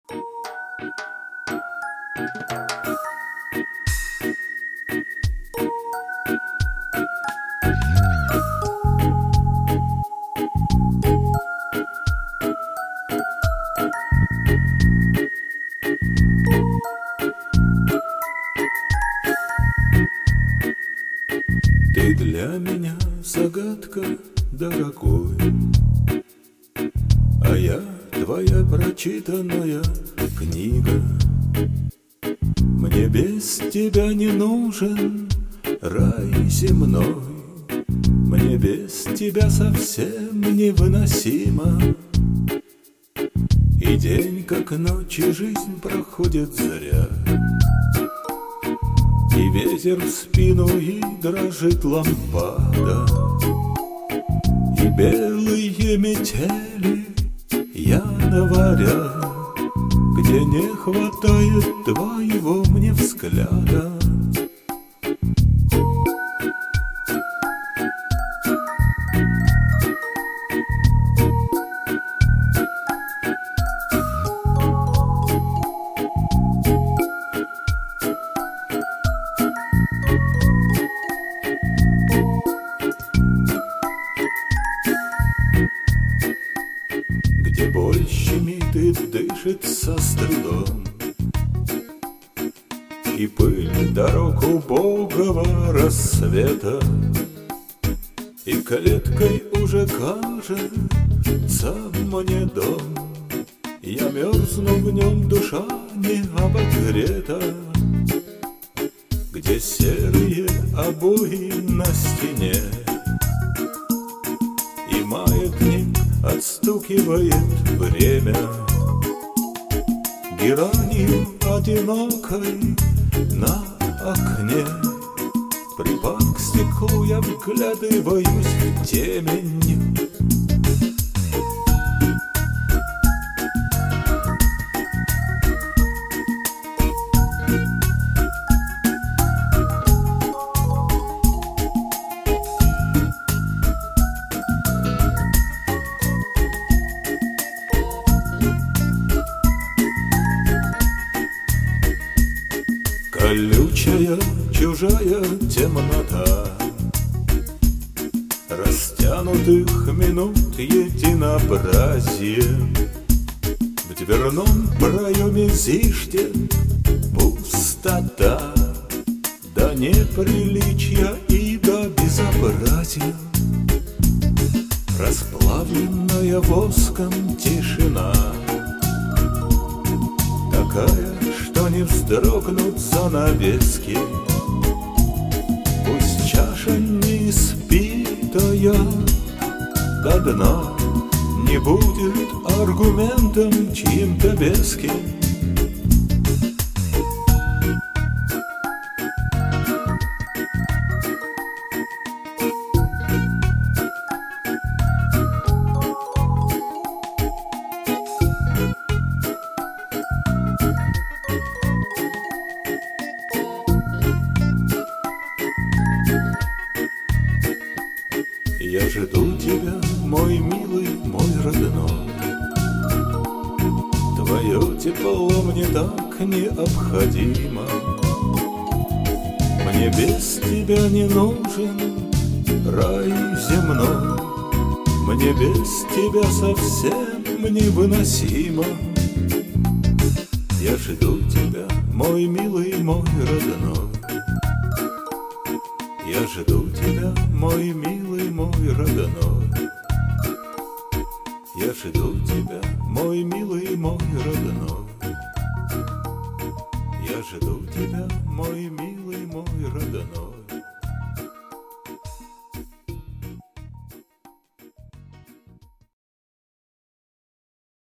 Ты для меня загадка, дорогой, а я твоя прочитанная книга. Мне без тебя не нужен рай земной, мне без тебя совсем невыносимо. И день, как ночь, и жизнь проходит зря, и ветер в спину, и дрожит лампада, и белые метели января, где не хватает твоего мне взгляда. Где боль щемит и дышит со стыдом, и пыль дорог убогого рассвета, и клеткой уже кажется мне дом. Я мерзну в нем, душа не обогрета, где серые обои на стене, и маятник отстукивает время геранью одинокой на окне. Припав к стеклу, я вглядываюсь в темень. Колючая, чужая темнота растянутых минут единообразие. В дверном проеме зиждет пустота, до неприличия и до безобразия. Расплавленная воском тишина, такая, что не вздрогнут занавески. Пусть чаша не испитая до дна не будет аргументом чьим-то веским. Я жду тебя, мой милый, мой родной. Твое тепло мне так необходимо. Мне без тебя не нужен рай земной, мне без тебя совсем невыносимо. Я жду тебя, мой милый, мой родной. Я жду тебя, мой милый, мой родной. Я жду тебя, мой милый, мой родной. Я жду тебя, мой милый, мой родной.